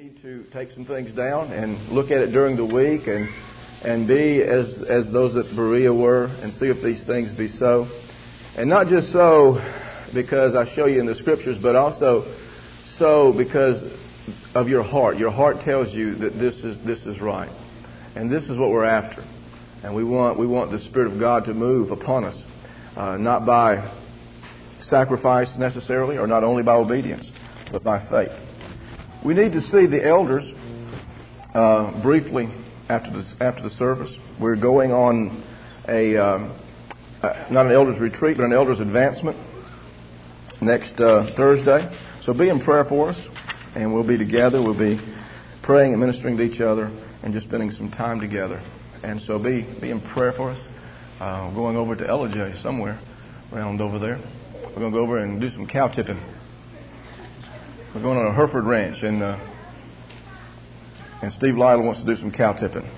need to take some things down and look at it during the week and be as those at Berea were and see if these things be so. And not just so because I show you in the Scriptures, but also so because of your heart. Your heart tells you that this is right. And this is what we're after. And we want the Spirit of God to move upon us, not by sacrifice necessarily, or not only by obedience, but by faith. We need to see the elders briefly after the service. We're going on not an elders retreat, but an elders advancement next Thursday. So be in prayer for us, and we'll be together. We'll be praying and ministering to each other and just spending some time together. And so be in prayer for us. Going over to LJ somewhere around over there. We're going to go over and do some cow tipping. We're going on a Hereford ranch, and Steve Lytle wants to do some cow tipping.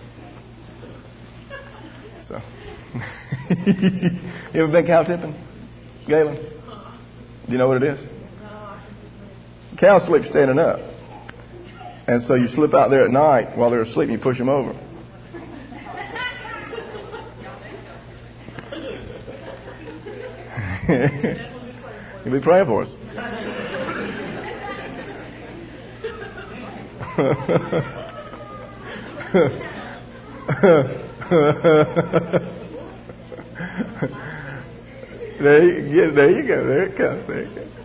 So, you ever been cow tipping, Galen? Do you know what it is? Cows sleep standing up, and so you slip out there at night while they're asleep and you push them over. You'll be praying for us. There you go. There it comes. There it goes.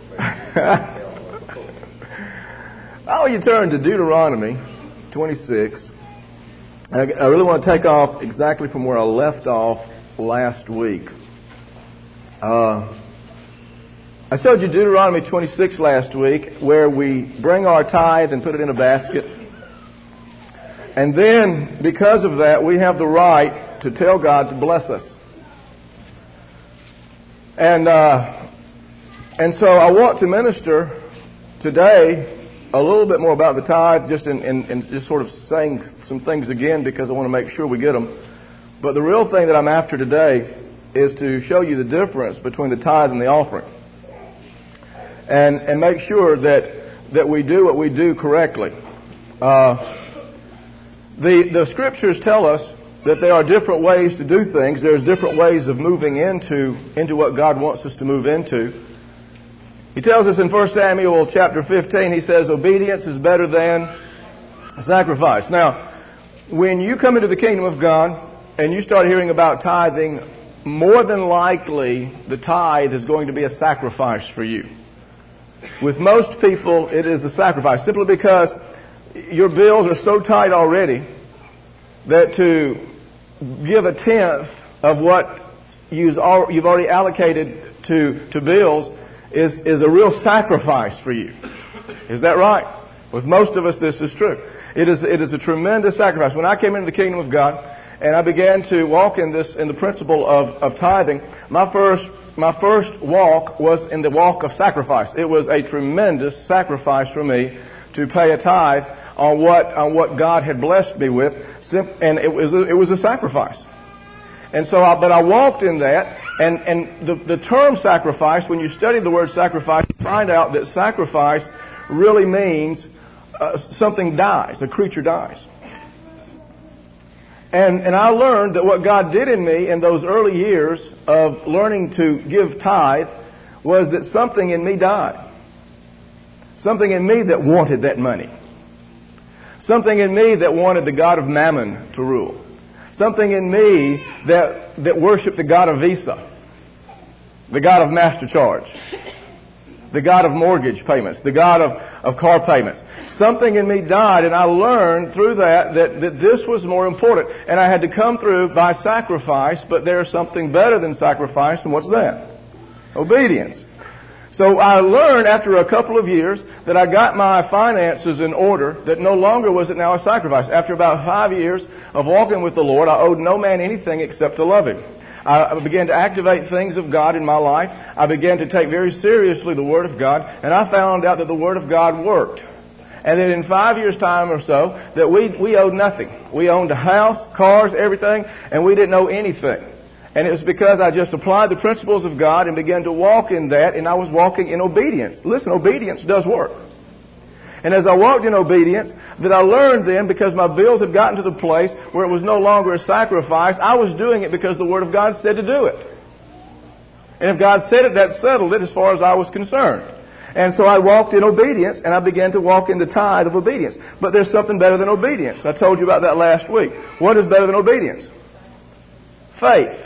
Oh, you turn to Deuteronomy 26. I really want to take off exactly from where I left off last week. I showed you Deuteronomy 26 last week, where we bring our tithe and put it in a basket. And then, because of that, we have the right to tell God to bless us. And so I want to minister today a little bit more about the tithe, just in just sort of saying some things again, because I want to make sure we get them. But the real thing that I'm after today is to show you the difference between the tithe and the offering. And make sure that we do what we do correctly. The Scriptures tell us that there are different ways to do things. There's different ways of moving into what God wants us to move into. He tells us in 1 Samuel chapter 15, he says, obedience is better than sacrifice. Now, when you come into the kingdom of God and you start hearing about tithing, more than likely the tithe is going to be a sacrifice for you. With most people, it is a sacrifice, simply because your bills are so tight already that to give a tenth of what you've already allocated to bills is a real sacrifice for you. Is that right? With most of us, this is true. It is a tremendous sacrifice. When I came into the kingdom of God and I began to walk in the principle of tithing, my first walk was in the walk of sacrifice. It was a tremendous sacrifice for me to pay a tithe on what God had blessed me with, and it was a sacrifice. And so, but I walked in that, and the term sacrifice, when you study the word sacrifice, you find out that sacrifice really means something dies, a creature dies. And I learned that what God did in me in those early years of learning to give tithe was that something in me died. Something in me that wanted that money. Something in me that wanted the God of Mammon to rule. Something in me that worshiped the God of Visa. The God of Master Charge. The God of mortgage payments. The God of car payments. Something in me died, and I learned through that this was more important. And I had to come through by sacrifice, but there's something better than sacrifice, and what's that? Obedience. So I learned after a couple of years that I got my finances in order, that no longer was it now a sacrifice. After about 5 years of walking with the Lord, I owed no man anything except to love Him. I began to activate things of God in my life. I began to take very seriously the Word of God, and I found out that the Word of God worked. And that in 5 years' time or so, that we owed nothing. We owned a house, cars, everything, and we didn't owe anything. And it was because I just applied the principles of God and began to walk in that, and I was walking in obedience. Listen, obedience does work. And as I walked in obedience, that I learned then, because my bills had gotten to the place where it was no longer a sacrifice, I was doing it because the Word of God said to do it. And if God said it, that settled it as far as I was concerned. And so I walked in obedience, and I began to walk in the tide of obedience. But there's something better than obedience. I told you about that last week. What is better than obedience? Faith.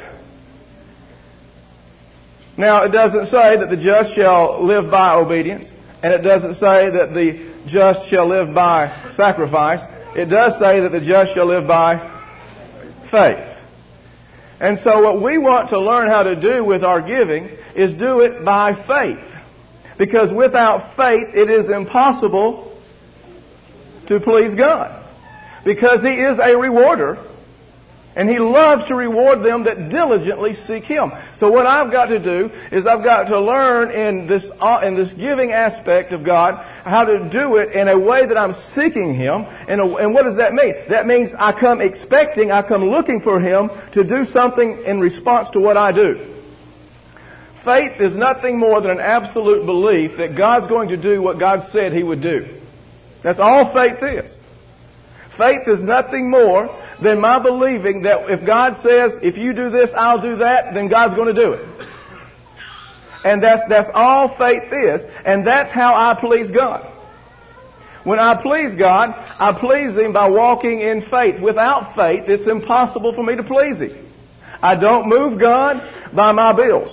Now, it doesn't say that the just shall live by obedience, and it doesn't say that the just shall live by sacrifice. It does say that the just shall live by faith. And so what we want to learn how to do with our giving is do it by faith. Because without faith, it is impossible to please God. Because He is a rewarder, and He loves to reward them that diligently seek Him. So what I've got to do is I've got to learn in this giving aspect of God how to do it in a way that I'm seeking Him. And what does that mean? That means I come expecting, I come looking for Him to do something in response to what I do. Faith is nothing more than an absolute belief that God's going to do what God said He would do. That's all faith is. Faith is nothing more than my believing that if God says, if you do this, I'll do that, then God's going to do it. And that's all faith is, and that's how I please God. When I please God, I please Him by walking in faith. Without faith, it's impossible for me to please Him. I don't move God by my bills.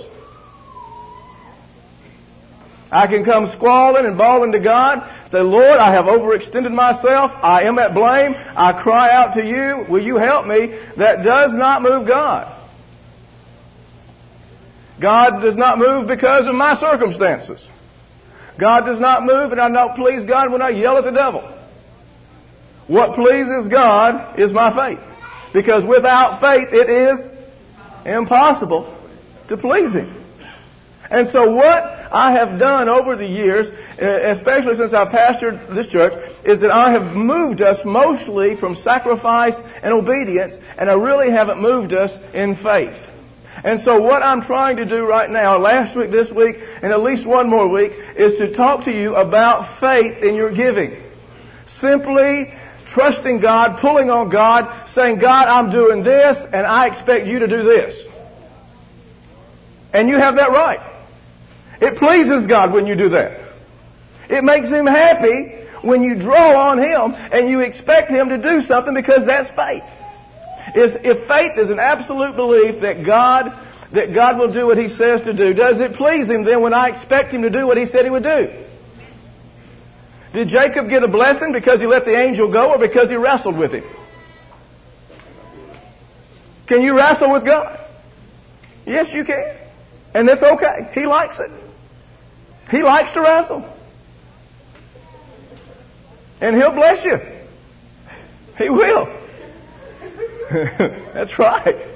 I can come squalling and bawling to God, say, Lord, I have overextended myself. I am at blame. I cry out to you. Will you help me? That does not move God. God does not move because of my circumstances. God does not move, and I don't please God when I yell at the devil. What pleases God is my faith. Because without faith, it is impossible to please Him. And so what I have done over the years, especially since I pastored this church, is that I have moved us mostly from sacrifice and obedience, and I really haven't moved us in faith. And so what I'm trying to do right now, last week, this week, and at least one more week, is to talk to you about faith in your giving. Simply trusting God, pulling on God, saying, God, I'm doing this, and I expect you to do this. And you have that right. It pleases God when you do that. It makes Him happy when you draw on Him and you expect Him to do something, because that's faith. If faith is an absolute belief that God will do what He says to do, does it please Him then when I expect Him to do what He said He would do? Did Jacob get a blessing because he let the angel go, or because he wrestled with him? Can you wrestle with God? Yes, you can. And that's okay. He likes it. He likes to wrestle. And He'll bless you. He will. That's right.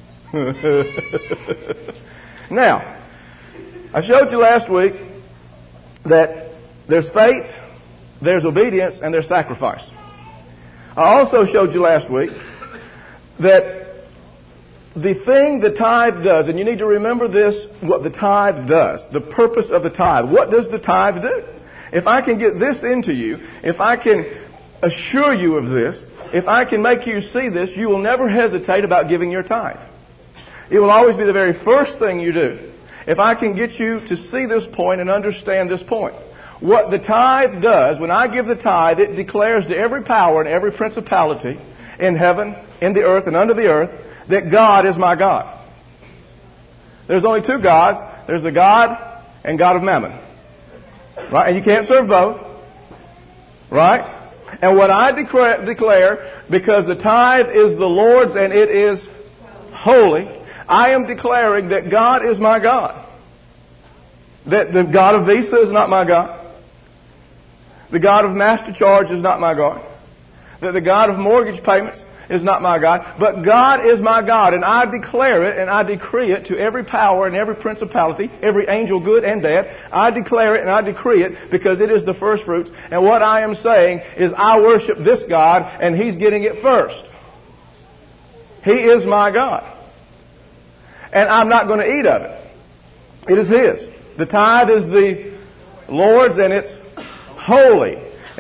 Now, I showed you last week that there's faith, there's obedience, and there's sacrifice. I also showed you last week that the thing the tithe does, and you need to remember this, what the tithe does, the purpose of the tithe. What does the tithe do? If I can get this into you, if I can assure you of this, if I can make you see this, you will never hesitate about giving your tithe. It will always be the very first thing you do. If I can get you to see this point and understand this point. What the tithe does, when I give the tithe, it declares to every power and every principality in heaven, in the earth, and under the earth, that God is my God. There's only two gods. There's the God and God of Mammon. Right? And you can't serve both. Right? And what I declare, because the tithe is the Lord's and it is holy, I am declaring that God is my God. That the God of Visa is not my God. The God of MasterCharge is not my God. That the God of mortgage payments is not my God. But God is my God, and I declare it and I decree it to every power and every principality, every angel, good and bad. I declare it and I decree it because it is the first fruits. And what I am saying is I worship this God, and He's getting it first. He is my God. And I'm not going to eat of it. It is His. The tithe is the Lord's, and it's holy.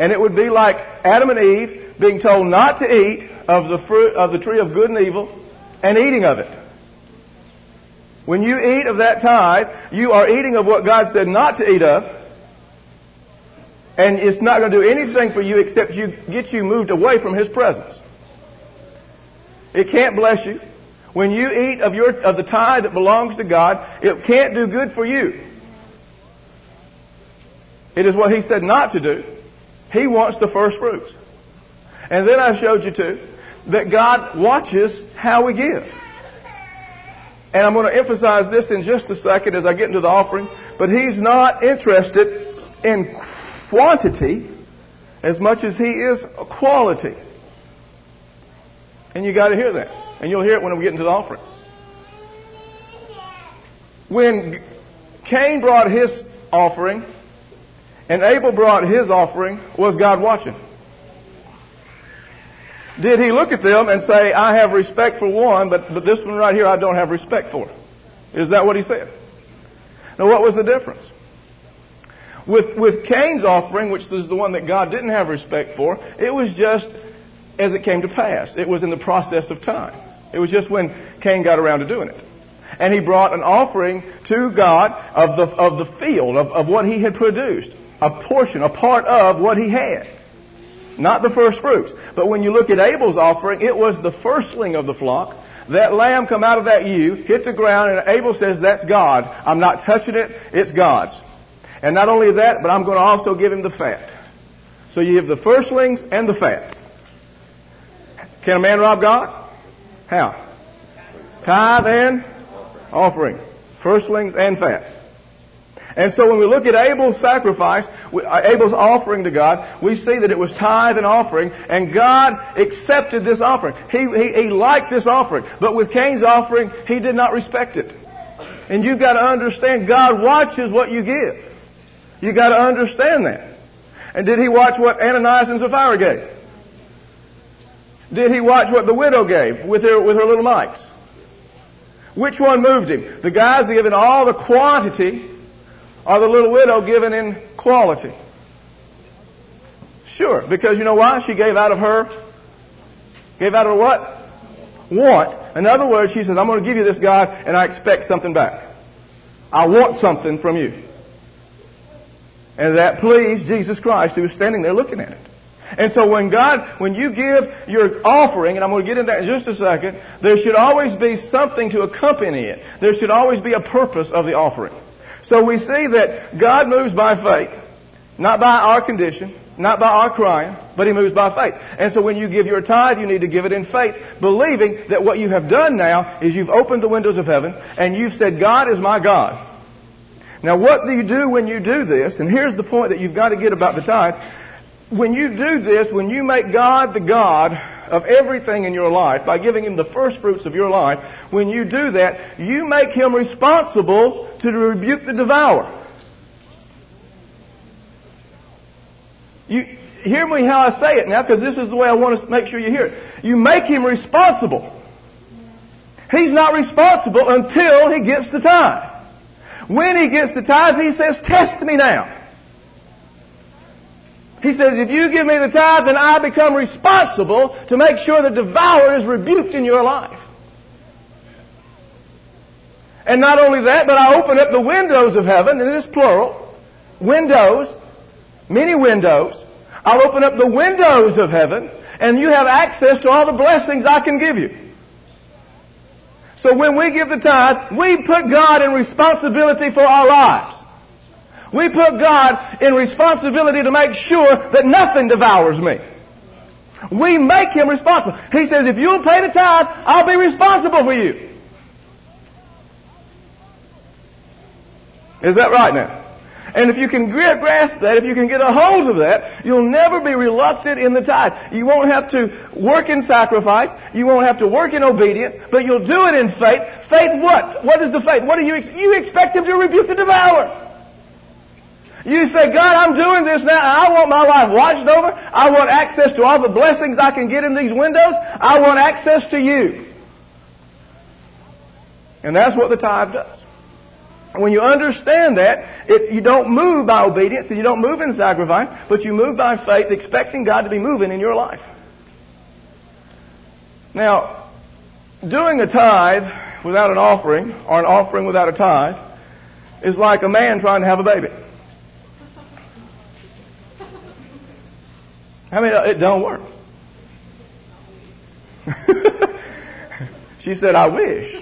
And it would be like Adam and Eve being told not to eat of the fruit of the tree of good and evil and eating of it. When you eat of that tithe, you are eating of what God said not to eat of. And it's not going to do anything for you except get you moved away from His presence. It can't bless you. When you eat of the tithe that belongs to God, it can't do good for you. It is what He said not to do. He wants the first fruits. And then I showed you too that God watches how we give. And I'm going to emphasize this in just a second as I get into the offering. But He's not interested in quantity as much as He is quality. And you got to hear that. And you'll hear it when we get into the offering. When Cain brought his offering and Abel brought his offering, was God watching? Did He look at them and say, I have respect for one, but this one right here I don't have respect for? Is that what He said? Now what was the difference? With Cain's offering, which is the one that God didn't have respect for, it was just as it came to pass. It was in the process of time. It was just when Cain got around to doing it. And he brought an offering to God of the field, of what he had produced. A portion, a part of what he had. Not the first fruits. But when you look at Abel's offering, it was the firstling of the flock. That lamb come out of that ewe, hit the ground, and Abel says, that's God. I'm not touching it. It's God's. And not only that, but I'm going to also give Him the fat. So you have the firstlings and the fat. Can a man rob God? How? Tithe and offering. Firstlings and fat. And so when we look at Abel's sacrifice, Abel's offering to God, we see that it was tithe and offering, and God accepted this offering. He liked this offering. But with Cain's offering, He did not respect it. And you've got to understand, God watches what you give. You've got to understand that. And did He watch what Ananias and Sapphira gave? Did He watch what the widow gave with her little mites? Which one moved Him? The guys giving all the quantity, or the little widow given in quality? Sure, because you know why? She gave out of her what? Want. In other words, she says, I'm going to give you this, God, and I expect something back. I want something from you. And that pleased Jesus Christ, who was standing there looking at it. And so when you give your offering, and I'm going to get into that in just a second, there should always be something to accompany it. There should always be a purpose of the offering. So we see that God moves by faith, not by our condition, not by our crying, but He moves by faith. And so when you give your tithe, you need to give it in faith, believing that what you have done now is you've opened the windows of heaven and you've said, God is my God. Now what do you do when you do this? And here's the point that you've got to get about the tithe. When you do this, when you make God the God of everything in your life by giving Him the first fruits of your life, when you do that, you make Him responsible to rebuke the devourer. You hear me how I say it now, because this is the way I want to make sure you hear it. You make Him responsible. He's not responsible until He gets the tithe. When He gets the tithe, He says, test me now. He says, if you give me the tithe, then I become responsible to make sure the devourer is rebuked in your life. And not only that, but I open up the windows of heaven, and it is plural. Windows, many windows. I'll open up the windows of heaven, and you have access to all the blessings I can give you. So when we give the tithe, we put God in responsibility for our lives. We put God in responsibility to make sure that nothing devours me. We make Him responsible. He says, if you'll pay the tithe, I'll be responsible for you. Is that right now? And if you can grasp that, if you can get a hold of that, you'll never be reluctant in the tithe. You won't have to work in sacrifice. You won't have to work in obedience. But you'll do it in faith. Faith what? What is the faith? What do you expect Him to rebuke the devourer? You say, God, I'm doing this now. I want my life watched over. I want access to all the blessings I can get in these windows. I want access to you. And that's what the tithe does. When you understand that, you don't move by obedience and you don't move in sacrifice, but you move by faith, expecting God to be moving in your life. Now, doing a tithe without an offering, or an offering without a tithe, is like a man trying to have a baby. I mean, it don't work. She said, I wish.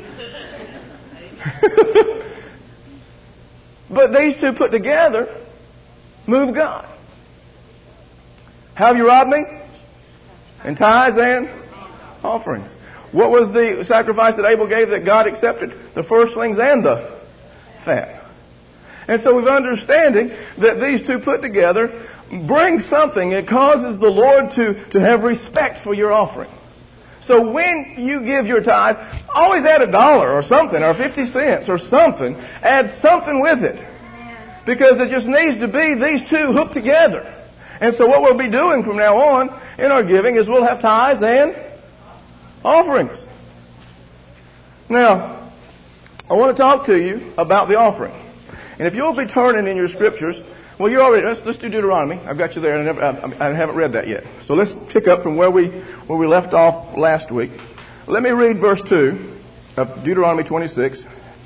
But these two put together move God. How have you robbed me? In tithes and offerings. What was the sacrifice that Abel gave that God accepted? The firstlings and the fat. And so we're understanding that these two put together bring something. It causes the Lord to have respect for your offering. So when you give your tithe, always add $1 or something, or 50 cents or something. Add something with it. Because it just needs to be these two hooked together. And so what we'll be doing from now on in our giving is we'll have tithes and offerings. Now, I want to talk to you about the offering. And if you'll be turning in your scriptures, well, you already, let's do Deuteronomy. I've got you there, and I haven't read that yet. So let's pick up from where we left off last week. Let me read verse 2 of Deuteronomy 26.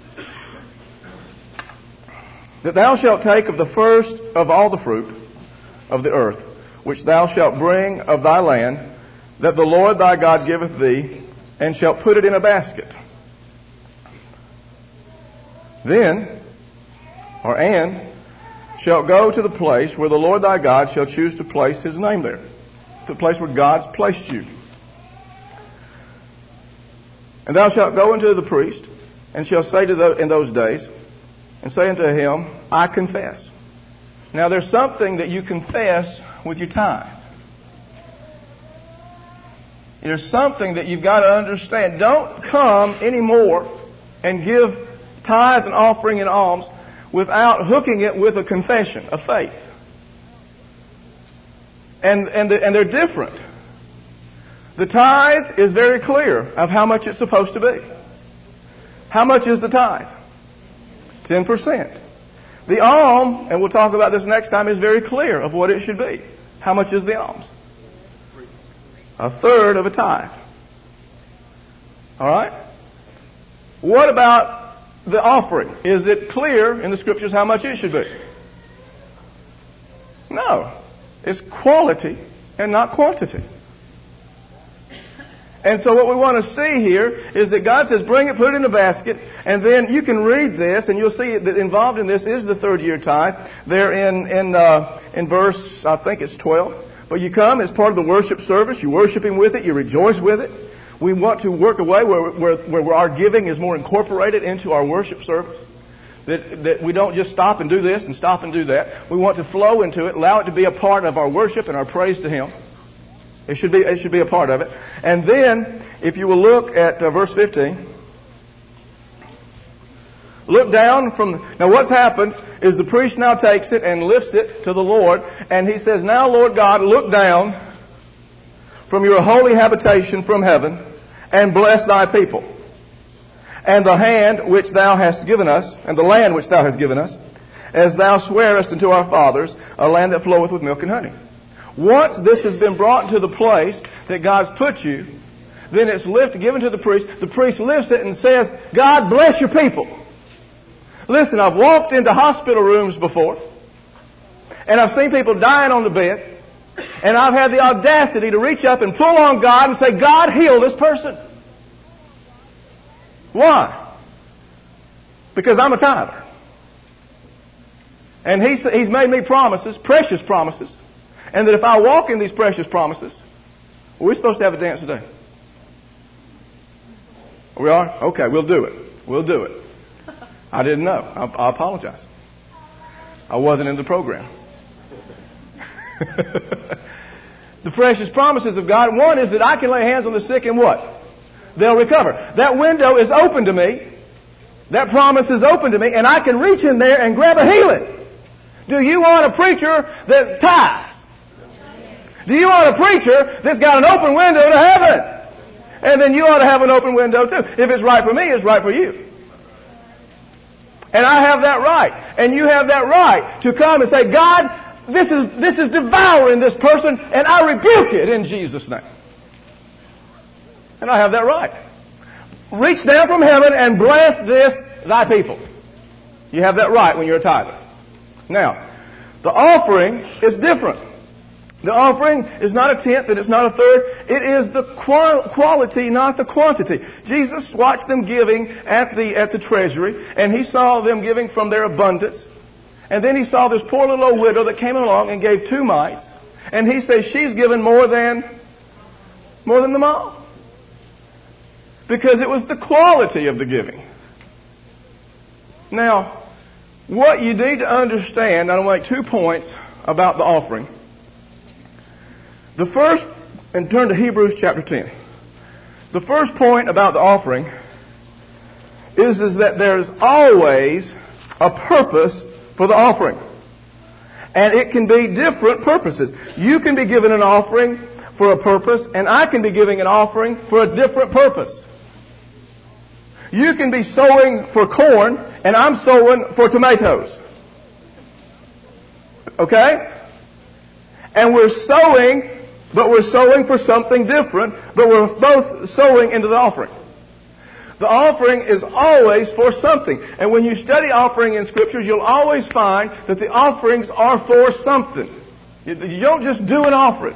That thou shalt take of the first of all the fruit of the earth, which thou shalt bring of thy land, that the Lord thy God giveth thee, and shalt put it in a basket. Then, and shalt go to the place where the Lord thy God shall choose to place His name there. The place where God's placed you. And thou shalt go unto the priest, and shalt say in those days, and say unto him, I confess. Now there's something that you confess with your tithe. There's something that you've got to understand. Don't come anymore and give tithe and offering and alms without hooking it with a confession of faith. And they're different. The tithe is very clear of how much it's supposed to be. How much is the tithe? 10%. The alm, and we'll talk about this next time, is very clear of what it should be. How much is the alms? 1/3 of a tithe. All right? What about the offering? Is it clear in the Scriptures how much it should be? No. It's quality and not quantity. And so what we want to see here is that God says, bring it, put it in a basket, and then you can read this, and you'll see that involved in this is the third year tithe. There in verse, I think it's 12. But you come as part of the worship service, you worship Him with it, you rejoice with it. We want to work a way where our giving is more incorporated into our worship service. That we don't just stop and do this and stop and do that. We want to flow into it, allow it to be a part of our worship and our praise to Him. It should be a part of it. And then, if you will look at verse 15. Look down from... Now what's happened is the priest now takes it and lifts it to the Lord. And he says, now Lord God, look down from your holy habitation from heaven and bless thy people. And the hand which thou hast given us, and the land which thou hast given us, as thou swearest unto our fathers, a land that floweth with milk and honey. Once this has been brought to the place that God's put you, then it's given to the priest. The priest lifts it and says, God bless your people. Listen, I've walked into hospital rooms before, and I've seen people dying on the bed, and I've had the audacity to reach up and pull on God and say, God, heal this person. Why? Because I'm a tither. And He's made me promises, precious promises, and that if I walk in these precious promises, we're supposed to have a dance today. We are? Okay, we'll do it. We'll do it. I didn't know. I apologize. I wasn't in the program. The precious promises of God. One is that I can lay hands on the sick and what? They'll recover. That window is open to me. That promise is open to me, and I can reach in there and grab a healing. Do you want a preacher that tithes? Do you want a preacher that's got an open window to heaven? And then you ought to have an open window too. If it's right for me, it's right for you. And I have that right. And you have that right to come and say, God, this is devouring this person, and I rebuke it in Jesus' name. And I have that right. Reach down from heaven and bless this, thy people. You have that right when you're a tither. Now, the offering is different. The offering is not a tenth and it's not a third. It is the quality, not the quantity. Jesus watched them giving at the treasury, and He saw them giving from their abundance. And then He saw this poor little old widow that came along and gave 2 mites. And He says she's given more than them all. Because it was the quality of the giving. Now, what you need to understand, I want to make 2 points about the offering. The first, and turn to Hebrews chapter 10. The first point about the offering is that there's always a purpose for the offering. And it can be different purposes. You can be given an offering for a purpose, and I can be giving an offering for a different purpose. You can be sowing for corn, and I'm sowing for tomatoes. Okay? And we're sowing, but we're sowing for something different, but we're both sowing into the offering. The offering is always for something. And when you study offering in Scriptures, you'll always find that the offerings are for something. You don't just do an offering.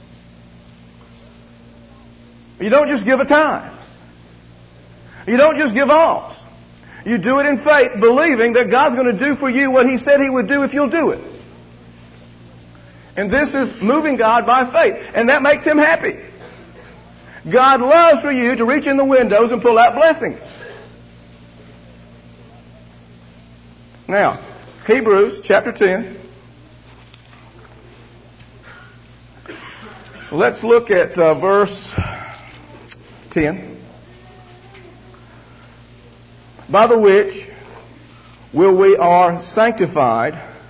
You don't just give a tithe. You don't just give alms. You do it in faith, believing that God's going to do for you what He said He would do if you'll do it. And this is moving God by faith. And that makes Him happy. God loves for you to reach in the windows and pull out blessings. Now, Hebrews chapter 10. Let's look at verse 10. By the which we are sanctified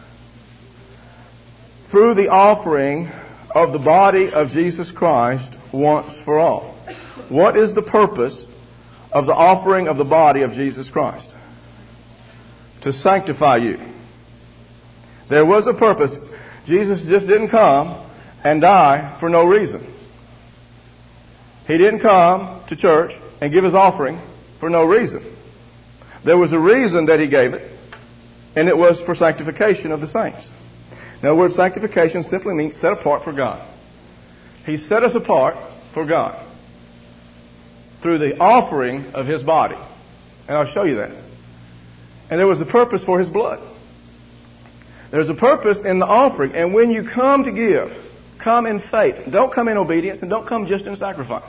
through the offering of the body of Jesus Christ once for all. What is the purpose of the offering of the body of Jesus Christ? To sanctify you. There was a purpose. Jesus just didn't come and die for no reason. He didn't come to church and give His offering for no reason. There was a reason that He gave it, and it was for sanctification of the saints. Now, the word sanctification simply means set apart for God. He set us apart for God through the offering of His body. And I'll show you that. And there was a purpose for His blood. There's a purpose in the offering. And when you come to give, come in faith. Don't come in obedience, and don't come just in sacrifice.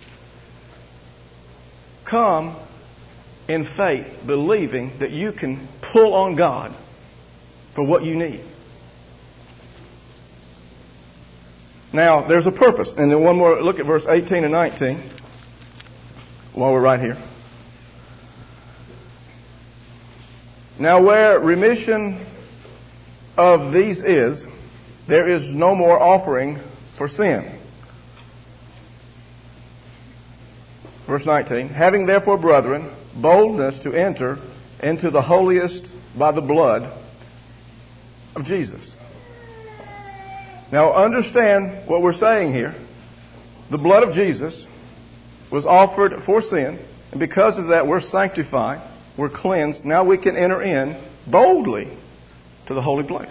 Come in faith, believing that you can pull on God for what you need. Now, there's a purpose. And then one more, look at verse 18 and 19 while we're right here. Now, where remission of these is, there is no more offering for sin. Verse 19. Having therefore, brethren, boldness to enter into the holiest by the blood of Jesus. Now understand what we're saying here. The blood of Jesus was offered for sin, and because of that we're sanctified, we're cleansed. Now we can enter in boldly to the holy place.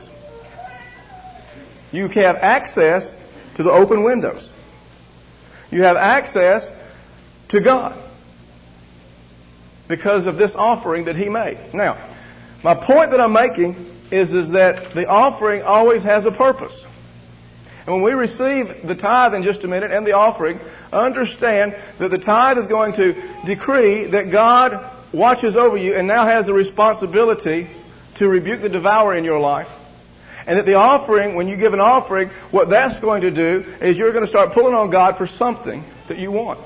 You have access to the open windows. You have access to God because of this offering that He made. Now, my point that I'm making is that the offering always has a purpose. And when we receive the tithe in just a minute and the offering, understand that the tithe is going to decree that God watches over you and now has the responsibility to rebuke the devourer in your life. And that the offering, when you give an offering, what that's going to do is you're going to start pulling on God for something that you want.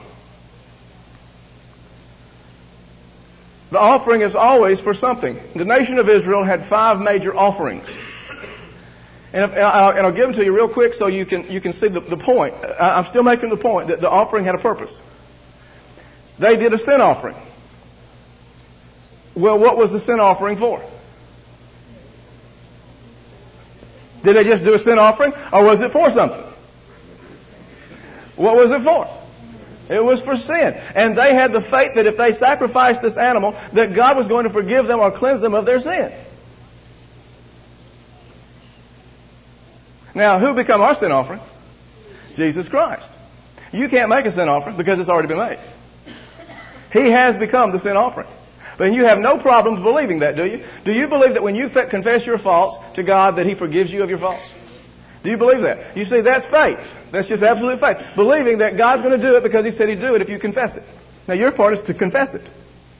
The offering is always for something. The nation of Israel had 5 major offerings. And I'll give them to you real quick so you can see the point. I'm still making the point that the offering had a purpose. They did a sin offering. Well, what was the sin offering for? Did they just do a sin offering, or was it for something? What was it for? It was for sin. And they had the faith that if they sacrificed this animal, that God was going to forgive them or cleanse them of their sin. Now, who become our sin offering? Jesus Christ. You can't make a sin offering because it's already been made. He has become the sin offering. But you have no problem believing that, do you? Do you believe that when you confess your faults to God that He forgives you of your faults? Do you believe that? You see, that's faith. That's just absolute faith. Believing that God's going to do it because He said He'd do it if you confess it. Now, your part is to confess it.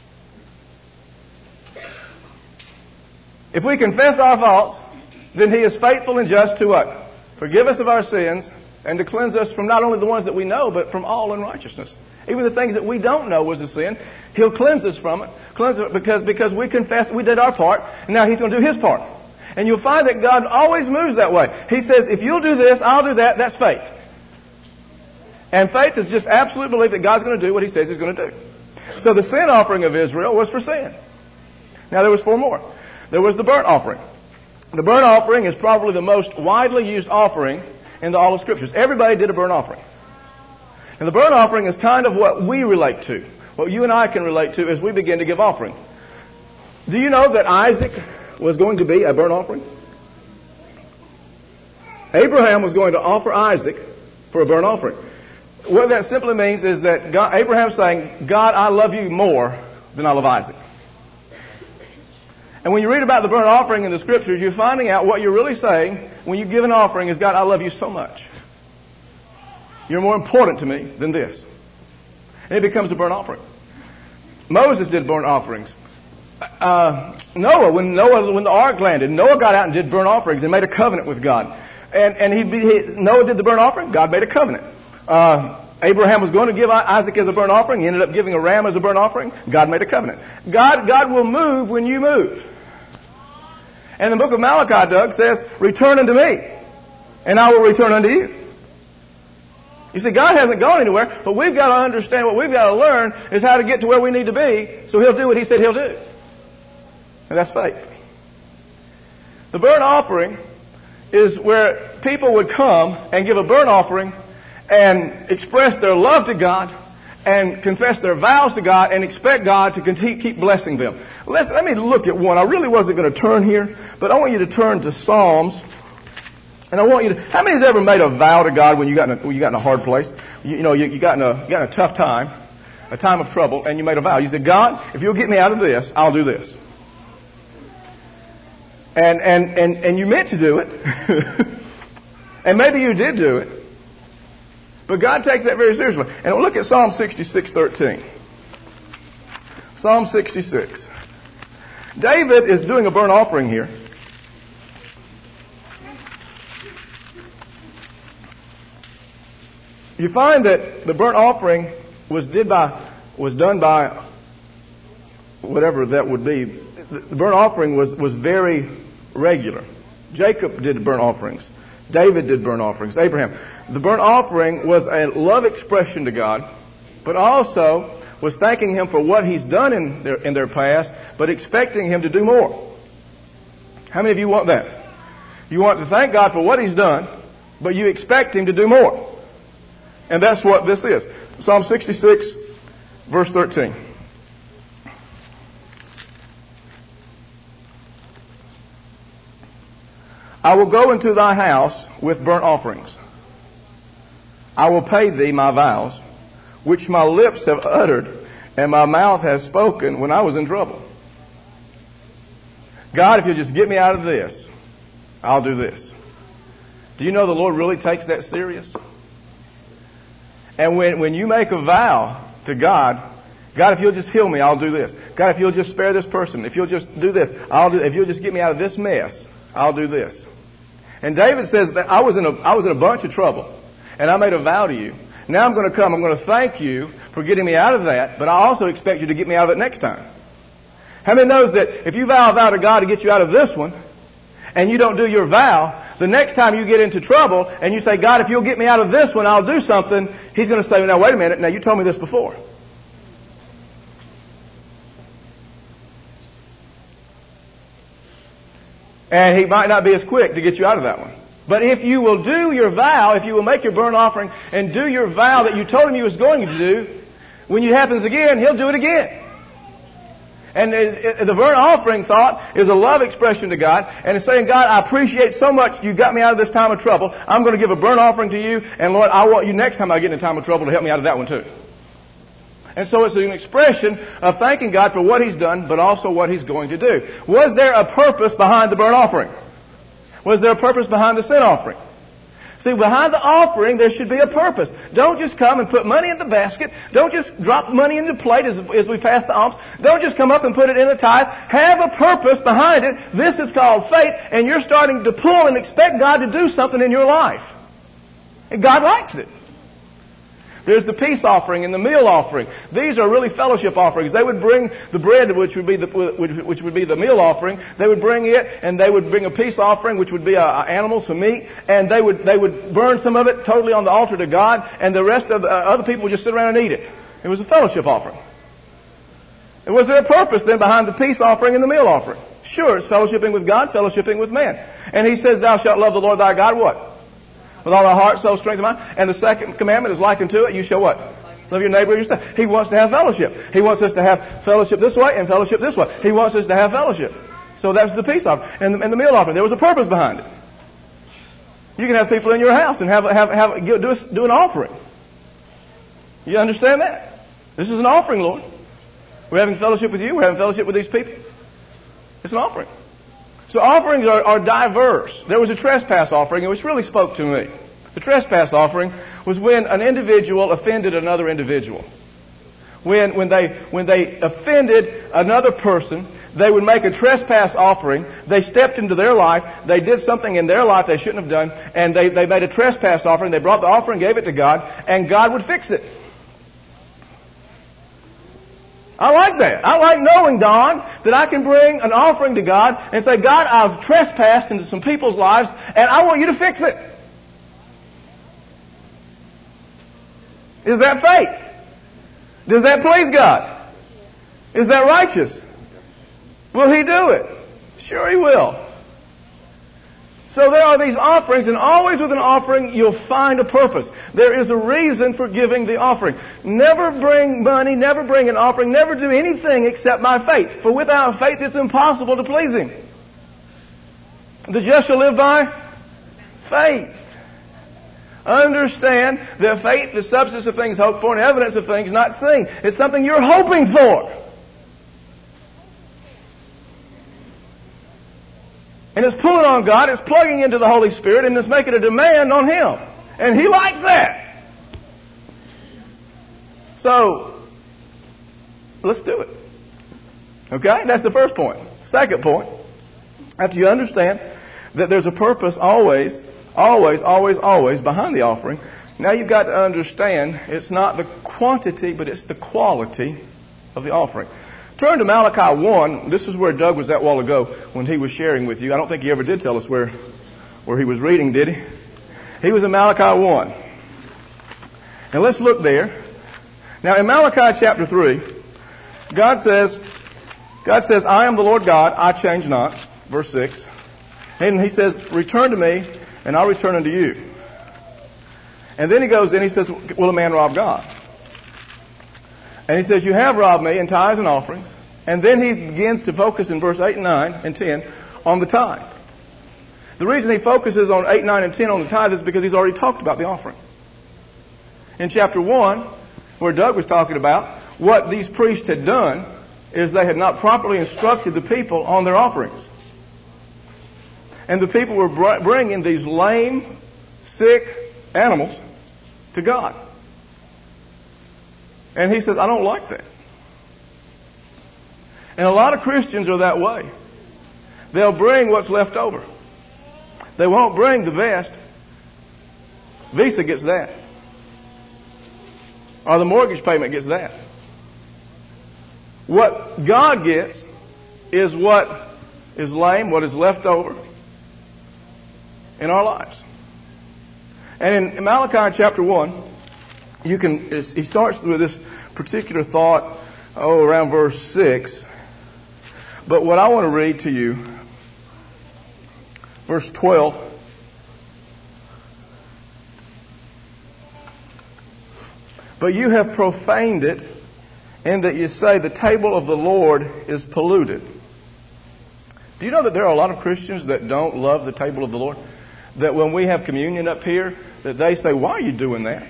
If we confess our faults, then He is faithful and just to what? Forgive us of our sins and to cleanse us from not only the ones that we know, but from all unrighteousness. Even the things that we don't know was a sin, He'll cleanse us from it. Cleanse it because we confessed, we did our part, and now He's going to do His part. And you'll find that God always moves that way. He says, if you'll do this, I'll do that. That's faith. And faith is just absolute belief that God's going to do what He says He's going to do. So the sin offering of Israel was for sin. Now there was four more. There was the burnt offering. The burnt offering is probably the most widely used offering in all of Scriptures. Everybody did a burnt offering. And the burnt offering is kind of what we relate to. What you and I can relate to as we begin to give offering. Do you know that Isaac was going to be a burnt offering? Abraham was going to offer Isaac for a burnt offering. What that simply means is that Abraham's saying, God, I love you more than I love Isaac. And when you read about the burnt offering in the Scriptures, you're finding out what you're really saying when you give an offering is, God, I love you so much. You're more important to me than this. And it becomes a burnt offering. Moses did burnt offerings. Noah, when the ark landed, Noah got out and did burnt offerings and made a covenant with God. And Noah did the burnt offering. God made a covenant. Abraham was going to give Isaac as a burnt offering. He ended up giving a ram as a burnt offering. God made a covenant. God will move when you move. And the book of Malachi, Doug, says, return unto me, and I will return unto you. You see, God hasn't gone anywhere, but we've got to understand, what we've got to learn is how to get to where we need to be, so He'll do what He said He'll do. And that's faith. The burnt offering is where people would come and give a burnt offering and express their love to God and confess their vows to God and expect God to keep blessing them. Let me look at one. I really wasn't going to turn here, but I want you to turn to Psalms. And I want you to, how many has ever made a vow to God when you got in a hard place? You got in a tough time, a time of trouble, and you made a vow. You said, God, if you'll get me out of this, I'll do this. And you meant to do it. And maybe you did do it. But God takes that very seriously. And look at Psalm 66:13. Psalm 66. David is doing a burnt offering here. You find that the burnt offering was done by whatever that would be. The burnt offering was very regular. Jacob did burnt offerings. David did burnt offerings. Abraham. The burnt offering was a love expression to God, but also was thanking Him for what He's done in their past, but expecting Him to do more. How many of you want that? You want to thank God for what He's done, but you expect Him to do more. And that's what this is. Psalm 66, verse 13. I will go into thy house with burnt offerings. I will pay thee my vows, which my lips have uttered, and my mouth has spoken when I was in trouble. God, if you'll just get me out of this, I'll do this. Do you know the Lord really takes that serious? And when you make a vow to God, God, if you'll just heal me, I'll do this. God, if you'll just spare this person, if you'll just do this, I'll do. If you'll just get me out of this mess, I'll do this. And David says that I was in a bunch of trouble, and I made a vow to you. Now I'm going to thank you for getting me out of that, but I also expect you to get me out of it next time. How many knows that if you vow a vow to God to get you out of this one, and you don't do your vow, the next time you get into trouble and you say, God, if you'll get me out of this one, I'll do something, He's going to say, now wait a minute, now you told me this before. And He might not be as quick to get you out of that one. But if you will do your vow, if you will make your burnt offering and do your vow that you told Him you was going to do, when it happens again, He'll do it again. And the burnt offering thought is a love expression to God. And it's saying, God, I appreciate so much you got me out of this time of trouble. I'm going to give a burnt offering to you. And Lord, I want you next time I get in a time of trouble to help me out of that one too. And so it's an expression of thanking God for what He's done, but also what He's going to do. Was there a purpose behind the burnt offering? Was there a purpose behind the sin offering? See, behind the offering, there should be a purpose. Don't just come and put money in the basket. Don't just drop money in the plate as we pass the alms. Don't just come up and put it in the tithe. Have a purpose behind it. This is called faith, and you're starting to pull and expect God to do something in your life. And God likes it. There's the peace offering and the meal offering. These are really fellowship offerings. They would bring the bread, which would be the meal offering. They would bring it, and they would bring a peace offering, which would be an animal, some meat, and they would burn some of it totally on the altar to God, and the rest of the other people would just sit around and eat it. It was a fellowship offering. And was there a purpose then behind the peace offering and the meal offering? Sure, it's fellowshipping with God, fellowshipping with man. And He says, "Thou shalt love the Lord thy God," what? With all thy heart, soul, strength, and mind. And the second commandment is likened to it. You shall what? Love your neighbor as yourself. He wants to have fellowship. He wants us to have fellowship this way and fellowship this way. He wants us to have fellowship. So that's the peace offering. And the meal offering. There was a purpose behind it. You can have people in your house and do an offering. You understand that? This is an offering, Lord. We're having fellowship with you. We're having fellowship with these people. It's an offering. So offerings are diverse. There was a trespass offering, which really spoke to me. The trespass offering was when an individual offended another individual. When they offended another person, they would make a trespass offering. They stepped into their life. They did something in their life they shouldn't have done. And they made a trespass offering. They brought the offering, gave it to God, and God would fix it. I like that. I like knowing, Don, that I can bring an offering to God and say, God, I've trespassed into some people's lives, and I want you to fix it. Is that faith? Does that please God? Is that righteous? Will He do it? Sure He will. So there are these offerings, and always with an offering, you'll find a purpose. There is a reason for giving the offering. Never bring money, never bring an offering, never do anything except by faith. For without faith, it's impossible to please Him. The just shall live by faith. Understand that faith is substance of things hoped for and evidence of things not seen. It's something you're hoping for. And it's pulling on God, it's plugging into the Holy Spirit, and it's making a demand on Him. And He likes that. So, let's do it. Okay? That's the first point. Second point, after you understand that there's a purpose always behind the offering, now you've got to understand it's not the quantity, but it's the quality of the offering. Turn to Malachi 1. This is where Doug was at a while ago when he was sharing with you. I don't think he ever did tell us where he was reading, did he? He was in Malachi 1. And let's look there. Now in Malachi chapter 3, God says, I am the Lord God, I change not. Verse 6. And He says, return to me, and I'll return unto you. And then He goes in, He says, will a man rob God? And He says, you have robbed me in tithes and offerings. And then He begins to focus in verse 8 and 9 and 10 on the tithe. The reason He focuses on 8, 9, and 10 on the tithe is because He's already talked about the offering. In chapter 1, where Doug was talking about, what these priests had done is they had not properly instructed the people on their offerings. And the people were bringing these lame, sick animals to God. And He says, I don't like that. And a lot of Christians are that way. They'll bring what's left over. They won't bring the best. Visa gets that. Or the mortgage payment gets that. What God gets is what is lame, what is left over in our lives. And in Malachi chapter 1, he starts with this particular thought, around verse 6. But what I want to read to you verse 12. But you have profaned it, in that you say the table of the Lord is polluted. Do you know that there are a lot of Christians that don't love the table of the Lord? That when we have communion up here, that they say, why are you doing that?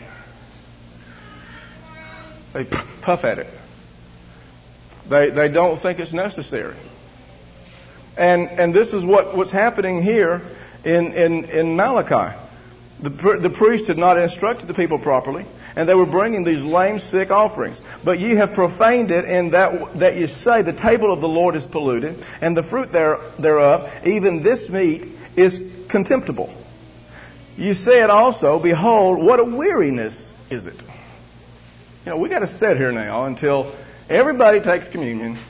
They puff at it. They don't think it's necessary. And this is what's happening here in Malachi. The priest had not instructed the people properly, and they were bringing these lame, sick offerings. But ye have profaned it in that you say the table of the Lord is polluted, and the fruit thereof, even this meat, is contemptible. You said also, behold, what a weariness is it. You know, we got to sit here now until everybody takes communion.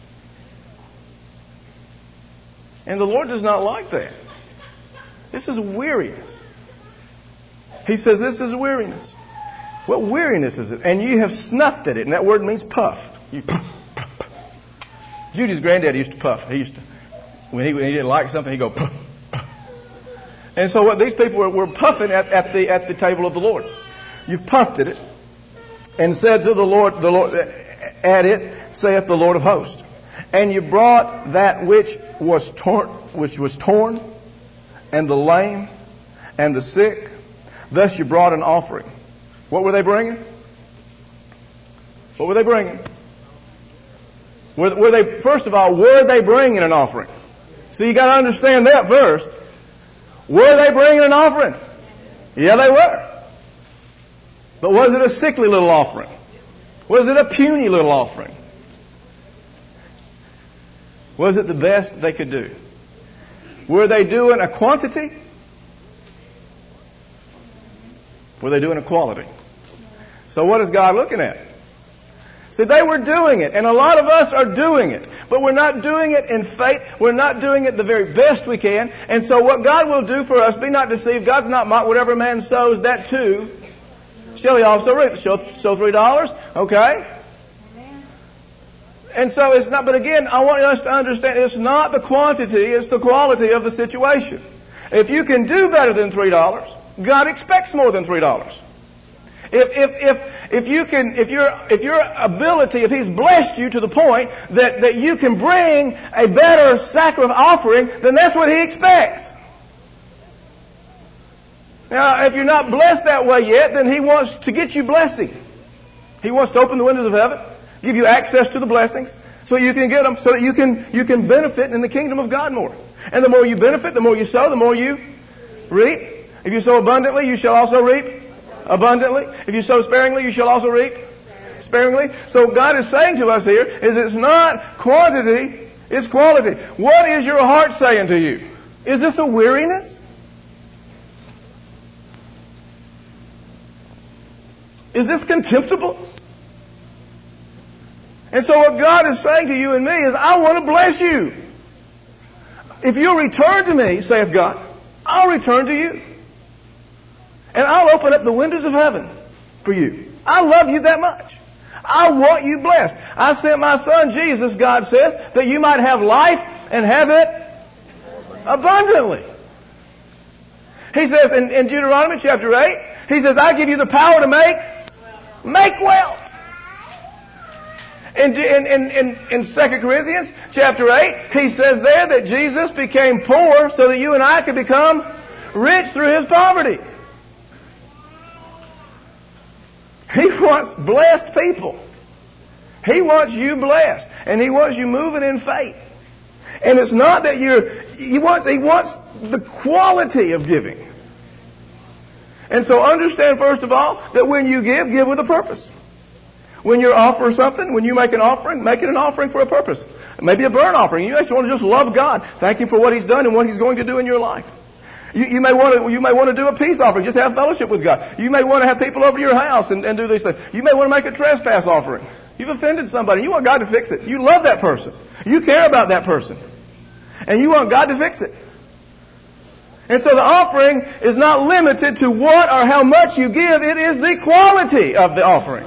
And the Lord does not like that. This is weariness. He says this is weariness. What weariness is it? And you have snuffed at it. And that word means puffed. You puff, puff, puff. Judy's granddad used to puff. He used to, when he didn't like something, he'd go puff, puff. And so what these people were puffing at the table of the Lord. You've puffed at it and said to the Lord, at it saith the Lord of hosts. And you brought that which was torn, and the lame, and the sick. Thus you brought an offering. What were they bringing? What were they bringing? Were they, first of all, were they bringing an offering? So you got to understand that first. Were they bringing an offering? Yeah, they were. But was it a sickly little offering? Was it a puny little offering? Was it the best they could do? Were they doing a quantity? Were they doing a quality? So what is God looking at? See, they were doing it, and a lot of us are doing it. But we're not doing it in faith. We're not doing it the very best we can. And so what God will do for us, be not deceived, God's not mocked. Whatever man sows, that too shall he also reap. Sow $3, okay? And so it's not, but again, I want us to understand it's not the quantity, it's the quality of the situation. If you can do better than $3, God expects more than $3. If your ability, if He's blessed you to the point that you can bring a better sacrifice offering, then that's what He expects. Now, if you're not blessed that way yet, then He wants to get you blessing. He wants to open the windows of heaven, give you access to the blessings, so you can get them, so that you can benefit in the kingdom of God more. And the more you benefit, the more you sow, the more you reap. If you sow abundantly, you shall also reap abundantly. If you sow sparingly, you shall also reap sparingly. So God is saying to us here is it's not quantity, it's quality. What is your heart saying to you? Is this a weariness? Is this contemptible? And so what God is saying to you and me is, I want to bless you. If you'll return to me, saith God, I'll return to you. And I'll open up the windows of heaven for you. I love you that much. I want you blessed. I sent my Son Jesus, God says, that you might have life and have it abundantly. He says in Deuteronomy chapter 8, He says, I give you the power to make wealth. In 2 Corinthians chapter 8, he says there that Jesus became poor so that you and I could become rich through His poverty. He wants blessed people. He wants you blessed. And He wants you moving in faith. And it's not that He wants the quality of giving. And so understand, first of all, that when you give with a purpose. When you offer something, when you make an offering, make it an offering for a purpose. Maybe a burnt offering. You actually want to just love God. Thank Him for what He's done and what He's going to do in your life. You may want to do a peace offering. Just have fellowship with God. You may want to have people over to your house and do these things. You may want to make a trespass offering. You've offended somebody. You want God to fix it. You love that person. You care about that person. And you want God to fix it. And so the offering is not limited to what or how much you give. It is the quality of the offering.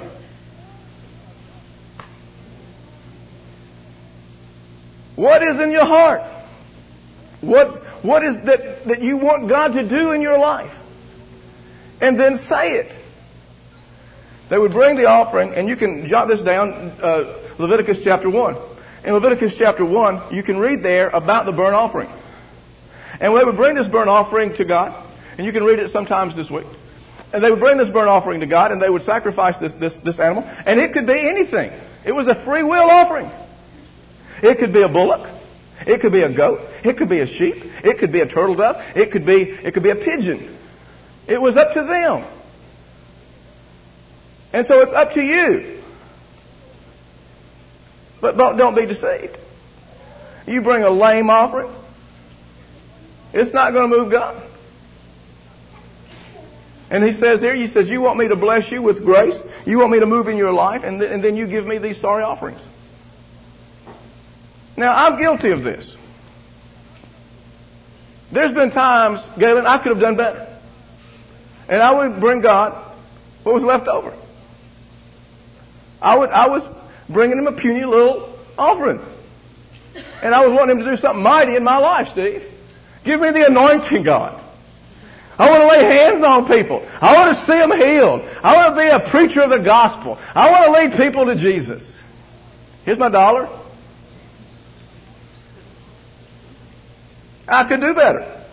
What is in your heart? What is that you want God to do in your life? And then say it. They would bring the offering, and you can jot this down, Leviticus chapter 1. In Leviticus chapter 1, you can read there about the burnt offering. And they would bring this burnt offering to God, and you can read it sometimes this week. And they would bring this burnt offering to God, and they would sacrifice this animal. And it could be anything. It was a free will offering. It could be a bullock. It could be a goat. It could be a sheep. It could be a turtle dove. It could be a pigeon. It was up to them. And so it's up to you. But don't be deceived. You bring a lame offering, it's not going to move God. And he says here, you want me to bless you with grace? You want me to move in your life? And then you give me these sorry offerings. Now, I'm guilty of this. There's been times, Galen, I could have done better. And I would bring God what was left over. I was bringing him a puny little offering. And I was wanting him to do something mighty in my life, Steve. Give me the anointing, God. I want to lay hands on people. I want to see them healed. I want to be a preacher of the gospel. I want to lead people to Jesus. Here's my dollar. I could do better.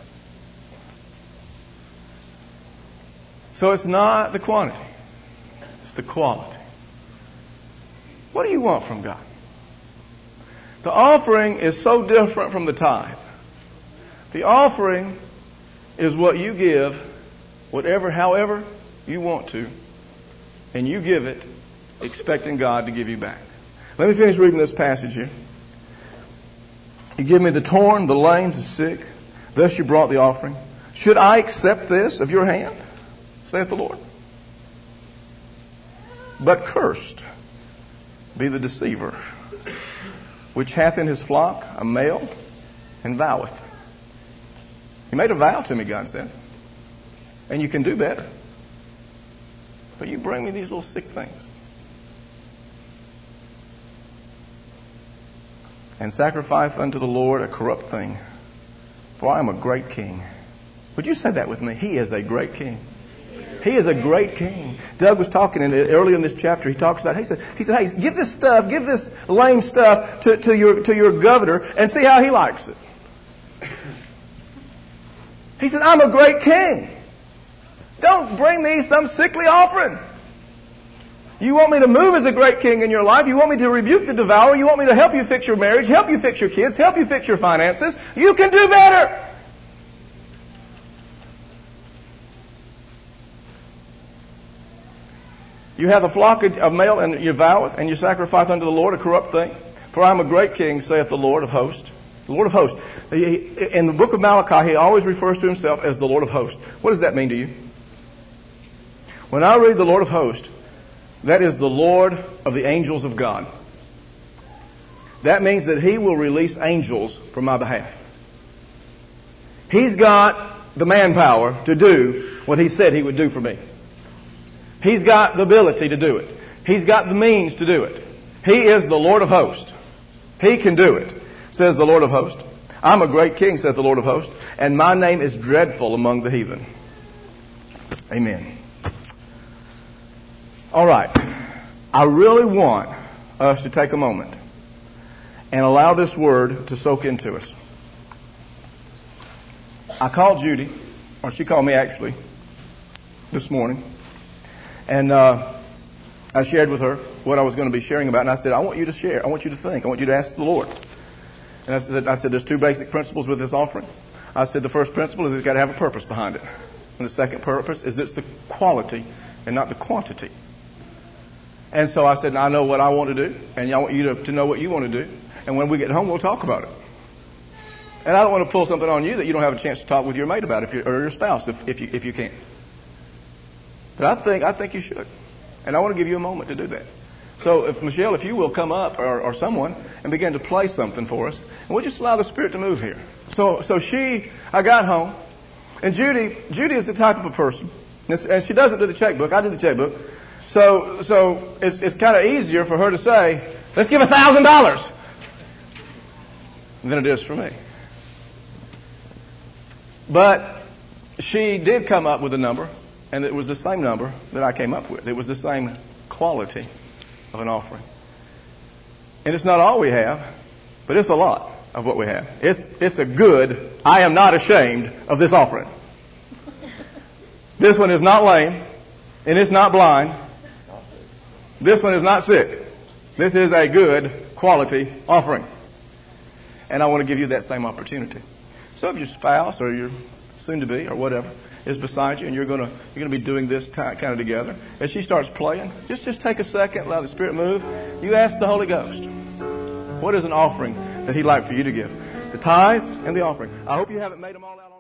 So it's not the quantity. It's the quality. What do you want from God? The offering is so different from the tithe. The offering is what you give, however you want to, and you give it expecting God to give you back. Let me finish reading this passage here. You give me the torn, the lame, the sick. Thus you brought the offering. Should I accept this of your hand? Saith the Lord. But cursed be the deceiver, which hath in his flock a male, and voweth. He made a vow to me, God says. And you can do better. But you bring me these little sick things. And sacrifice unto the Lord a corrupt thing. For I am a great king. Would you say that with me? He is a great king. He is a great king. Doug was talking earlier in this chapter. He talks about. He said, "Hey, give this lame stuff to your governor and see how he likes it." He said, "I'm a great king. Don't bring me some sickly offering. You want me to move as a great king in your life. You want me to rebuke the devourer. You want me to help you fix your marriage, help you fix your kids, help you fix your finances. You can do better." You have a flock of male, and you voweth, and you sacrifice unto the Lord a corrupt thing. For I am a great king, saith the Lord of hosts. The Lord of hosts. In the book of Malachi, he always refers to himself as the Lord of hosts. What does that mean to you? When I read the Lord of hosts, that is the Lord of the angels of God. That means that he will release angels for my behalf. He's got the manpower to do what he said he would do for me. He's got the ability to do it. He's got the means to do it. He is the Lord of hosts. He can do it, says the Lord of hosts. I'm a great king, saith the Lord of hosts, and my name is dreadful among the heathen. Amen. All right. I really want us to take a moment and allow this word to soak into us. I called Judy, or she called me actually, this morning. And I shared with her what I was going to be sharing about. And I said, I want you to share. I want you to think. I want you to ask the Lord. And I said, there's two basic principles with this offering. I said, the first principle is it's got to have a purpose behind it. And the second purpose is it's the quality and not the quantity. And so I said, I know what I want to do. And I want you to know what you want to do. And when we get home, we'll talk about it. And I don't want to pull something on you that you don't have a chance to talk with your mate about, or your spouse, if you can't. But I think you should. And I want to give you a moment to do that. So, Michelle, if you will come up, or someone, and begin to play something for us, and we'll just allow the Spirit to move here. So I got home, and Judy is the type of a person, and she doesn't do the checkbook. I do the checkbook. So it's kind of easier for her to say, let's give $1,000, than it is for me. But she did come up with a number, and it was the same number that I came up with. It was the same quality of an offering. And it's not all we have, but it's a lot of what we have. It's a good, I am not ashamed of this offering. This one is not lame, and it's not blind. This one is not sick. This is a good quality offering. And I want to give you that same opportunity. So if your spouse or your soon-to-be or whatever is beside you and you're going to be doing this kind of together, as she starts playing, just take a second, allow the Spirit move. You ask the Holy Ghost, what is an offering that He'd like for you to give? The tithe and the offering. I hope you haven't made them all out on